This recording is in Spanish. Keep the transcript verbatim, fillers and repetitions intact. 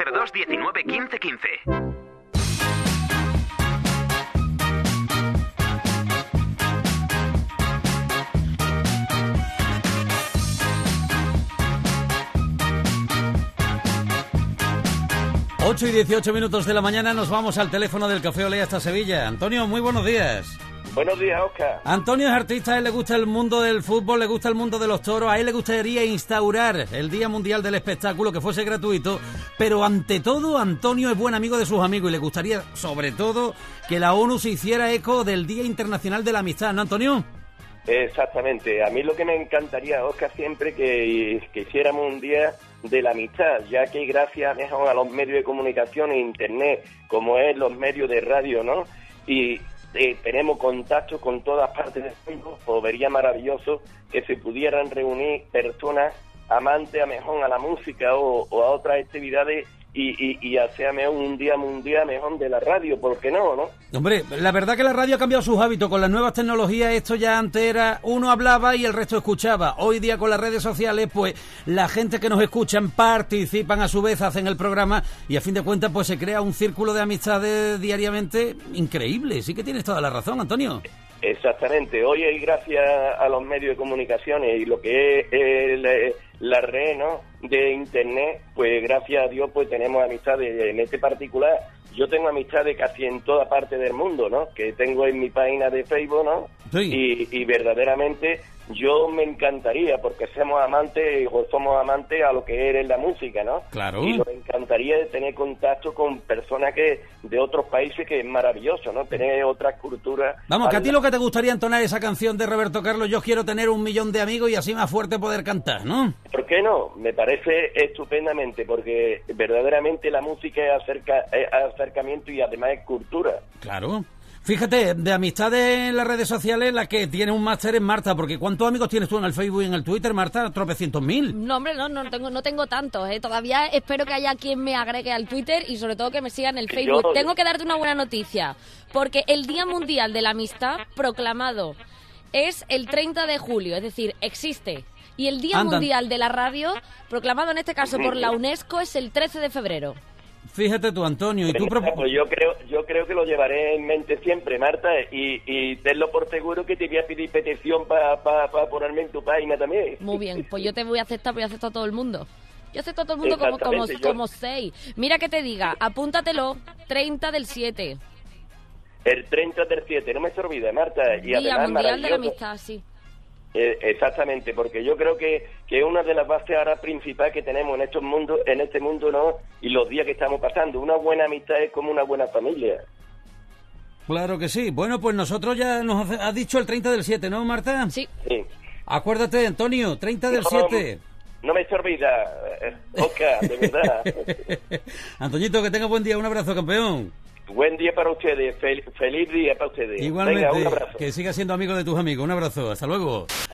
cero dos diecinueve quince quince. ocho y dieciocho minutos de la mañana nos vamos al teléfono del Café Olé hasta Sevilla. Antonio, muy buenos días. Buenos días, Óscar. Antonio es artista, a él le gusta el mundo del fútbol, le gusta el mundo de los toros, a él le gustaría instaurar el Día Mundial del Espectáculo, que fuese gratuito, pero ante todo Antonio es buen amigo de sus amigos y le gustaría, sobre todo, que la ONU se hiciera eco del Día Internacional de la Amistad, ¿no, Antonio? Exactamente. A mí lo que me encantaría, Óscar, siempre que, que hiciéramos un día de la amistad, ya que gracias a los medios de comunicación e internet, como es los medios de radio, ¿no? Y eh, tenemos contacto con todas partes del mundo, pues vería maravilloso que se pudieran reunir personas amantes a mejor a la música o, o a otras actividades y, y, y hacer un día mundial mejor de la radio, ¿por qué no, no? Hombre, la verdad que la radio ha cambiado sus hábitos. Con las nuevas tecnologías esto ya antes era uno hablaba y el resto escuchaba. Hoy día con las redes sociales, pues la gente que nos escuchan participan a su vez, hacen el programa y a fin de cuentas pues se crea un círculo de amistades diariamente increíble. Sí que tienes toda la razón, Antonio. Exactamente. Hoy, gracias a los medios de comunicación y lo que es el, la red, ¿no?, de internet, pues gracias a Dios pues tenemos amistades. En este particular yo tengo amistades casi en toda parte del mundo, ¿no?, que tengo en mi página de Facebook, ¿no? Sí. Y, y verdaderamente yo me encantaría, porque somos amantes o somos amantes a lo que es la música, ¿no? Claro. Y nos encantaría tener contacto con personas que de otros países, que es maravilloso, ¿no? Tener otras culturas. Vamos, que a ti lo que te gustaría entonar esa canción de Roberto Carlos, yo quiero tener un millón de amigos y así más fuerte poder cantar, ¿no? ¿Por qué no? Me parece estupendamente, porque verdaderamente la música es, acerca, es acercamiento y además es cultura. Claro. Fíjate, de amistades en las redes sociales, la que tiene un máster es Marta, porque ¿cuántos amigos tienes tú en el Facebook y en el Twitter, Marta? Tropecientos mil. No, hombre, no, no tengo, no tengo tantos, ¿eh? Todavía espero que haya quien me agregue al Twitter y sobre todo que me siga en el Facebook. Yo... Tengo que darte una buena noticia, porque el Día Mundial de la Amistad proclamado es el treinta de julio, es decir, existe. Y el Día Andan. Mundial de la Radio, proclamado en este caso por la UNESCO, es el trece de febrero. Fíjate tú, Antonio, y tú... Pues yo creo yo creo que lo llevaré en mente siempre, Marta, y, y tenlo por seguro que te voy a pedir petición para pa, pa ponerme en tu página también. Muy bien, pues yo te voy a aceptar, voy a aceptar a todo el mundo. Yo acepto a todo el mundo como, como, yo... como seis. Mira que te diga, apúntatelo, treinta del siete. El treinta del siete, no me se olvide, Marta. Y Día además, Mundial de la Amistad, sí. Eh, exactamente, porque yo creo que que es una de las bases ahora principales que tenemos en estos mundos, en este mundo, ¿no? Y los días que estamos pasando. Una buena amistad es como una buena familia. Claro que sí. Bueno, pues nosotros ya nos has dicho el treinta del siete, ¿no, Marta? Sí. Sí. Acuérdate, Antonio, treinta del no, siete. No me se olvida, Oscar, de verdad. Antoñito, que tenga buen día. Un abrazo, campeón. Buen día para ustedes, Fel- feliz día para ustedes. Igualmente, Venga, un abrazo. Que sigas siendo amigo de tus amigos. Un abrazo, hasta luego.